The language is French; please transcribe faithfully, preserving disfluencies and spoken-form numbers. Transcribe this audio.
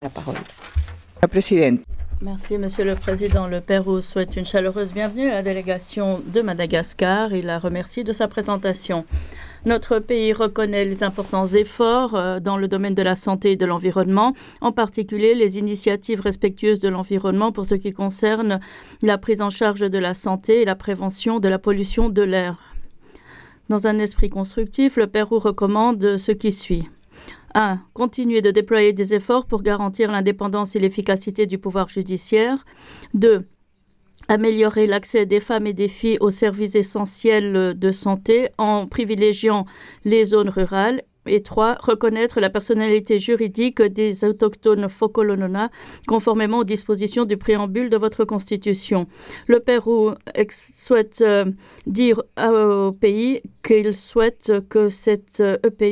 La parole. La présidente. Merci, Monsieur le Président. Le Pérou souhaite une chaleureuse bienvenue à la délégation de Madagascar et la remercie de sa présentation. Notre pays reconnaît les importants efforts euh, dans le domaine de la santé et de l'environnement, en particulier les initiatives respectueuses de l'environnement pour ce qui concerne la prise en charge de la santé et la prévention de la pollution de l'air. Dans un esprit constructif, le Pérou recommande ce qui suit. un. Continuer de déployer des efforts pour garantir l'indépendance et l'efficacité du pouvoir judiciaire. deux. Améliorer l'accès des femmes et des filles aux services essentiels de santé en privilégiant les zones rurales. Et trois. Reconnaître la personnalité juridique des autochtones Fokolonona conformément aux dispositions du préambule de votre constitution. Le Pérou souhaite euh, dire au pays qu'il souhaite que cette E P U